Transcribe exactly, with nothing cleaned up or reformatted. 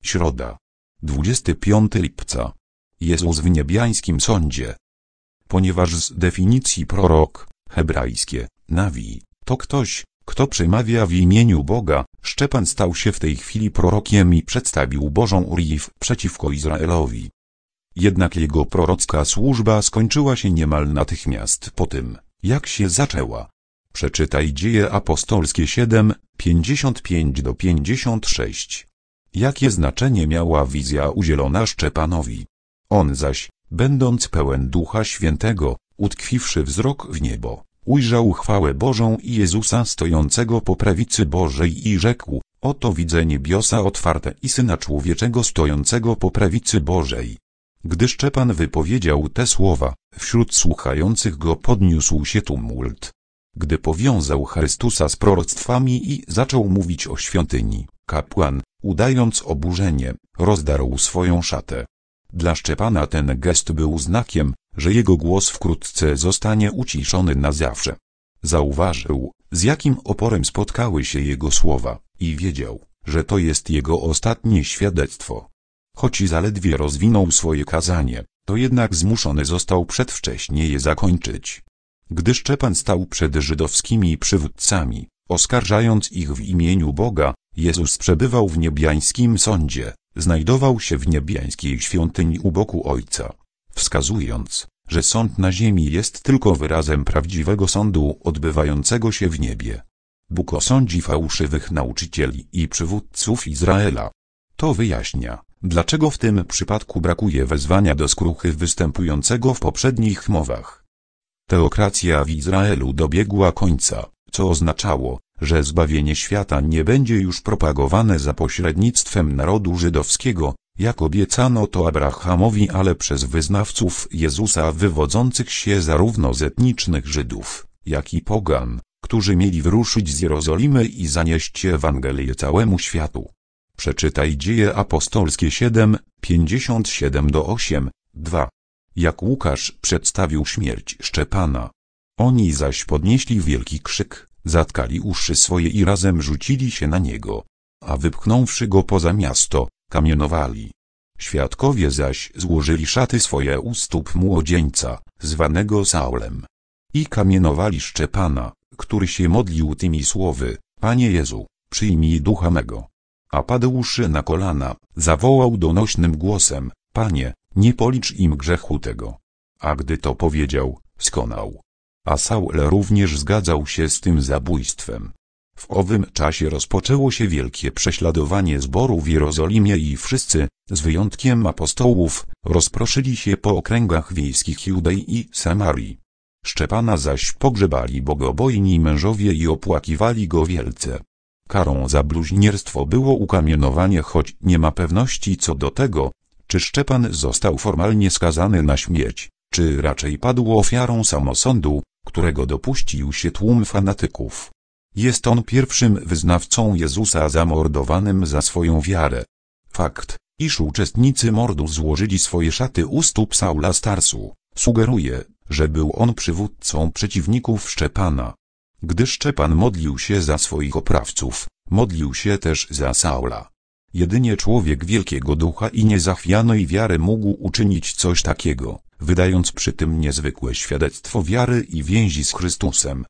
Środa. dwudziestego piątego lipca. Jezus w niebiańskim sądzie. Ponieważ z definicji prorok, hebrajskie, nawi, to ktoś, kto przemawia w imieniu Boga, Szczepan stał się w tej chwili prorokiem i przedstawił Bożą uriw przeciwko Izraelowi. Jednak jego prorocka służba skończyła się niemal natychmiast po tym, jak się zaczęła. Przeczytaj Dzieje Apostolskie siedem, pięćdziesiąt pięć do pięćdziesiąt sześć. Jakie znaczenie miała wizja udzielona Szczepanowi? On zaś, będąc pełen Ducha Świętego, utkwiwszy wzrok w niebo, ujrzał chwałę Bożą i Jezusa stojącego po prawicy Bożej i rzekł: oto widzę niebiosa otwarte i Syna Człowieczego stojącego po prawicy Bożej. Gdy Szczepan wypowiedział te słowa, wśród słuchających go podniósł się tumult. Gdy powiązał Chrystusa z proroctwami i zaczął mówić o świątyni, kapłan, udając oburzenie, rozdarł swoją szatę. Dla Szczepana ten gest był znakiem, że jego głos wkrótce zostanie uciszony na zawsze. Zauważył, z jakim oporem spotkały się jego słowa, i wiedział, że to jest jego ostatnie świadectwo. Choć zaledwie rozwinął swoje kazanie, to jednak zmuszony został przedwcześnie je zakończyć. Gdy Szczepan stał przed żydowskimi przywódcami, oskarżając ich w imieniu Boga, Jezus przebywał w niebiańskim sądzie, znajdował się w niebiańskiej świątyni u boku Ojca, wskazując, że sąd na ziemi jest tylko wyrazem prawdziwego sądu odbywającego się w niebie. Bóg osądzi fałszywych nauczycieli i przywódców Izraela. To wyjaśnia, dlaczego w tym przypadku brakuje wezwania do skruchy występującego w poprzednich mowach. Teokracja w Izraelu dobiegła końca, co oznaczało, że zbawienie świata nie będzie już propagowane za pośrednictwem narodu żydowskiego, jak obiecano to Abrahamowi, ale przez wyznawców Jezusa wywodzących się zarówno z etnicznych Żydów, jak i pogan, którzy mieli wyruszyć z Jerozolimy i zanieść Ewangelię całemu światu. Przeczytaj Dzieje Apostolskie siedem, pięćdziesiąt siedem do osiem, dwa. Jak Łukasz przedstawił śmierć Szczepana. Oni zaś podnieśli wielki krzyk, zatkali uszy swoje i razem rzucili się na niego, a wypchnąwszy go poza miasto, kamienowali. Świadkowie zaś złożyli szaty swoje u stóp młodzieńca, zwanego Saulem. I kamienowali Szczepana, który się modlił tymi słowy: Panie Jezu, przyjmij ducha mego. A padłszy na kolana, zawołał donośnym głosem: Panie, nie policz im grzechu tego. A gdy to powiedział, skonał. A Saul również zgadzał się z tym zabójstwem. W owym czasie rozpoczęło się wielkie prześladowanie zboru w Jerozolimie i wszyscy, z wyjątkiem apostołów, rozproszyli się po okręgach wiejskich Judei i Samarii. Szczepana zaś pogrzebali bogobojni mężowie i opłakiwali go wielce. Karą za bluźnierstwo było ukamienowanie, choć nie ma pewności co do tego, czy Szczepan został formalnie skazany na śmierć, czy raczej padł ofiarą samosądu, którego dopuścił się tłum fanatyków. Jest on pierwszym wyznawcą Jezusa zamordowanym za swoją wiarę. Fakt, iż uczestnicy mordu złożyli swoje szaty u stóp Saula z Tarsu, sugeruje, że był on przywódcą przeciwników Szczepana. Gdy Szczepan modlił się za swoich oprawców, modlił się też za Saula. Jedynie człowiek wielkiego ducha i niezachwianej wiary mógł uczynić coś takiego, wydając przy tym niezwykłe świadectwo wiary i więzi z Chrystusem.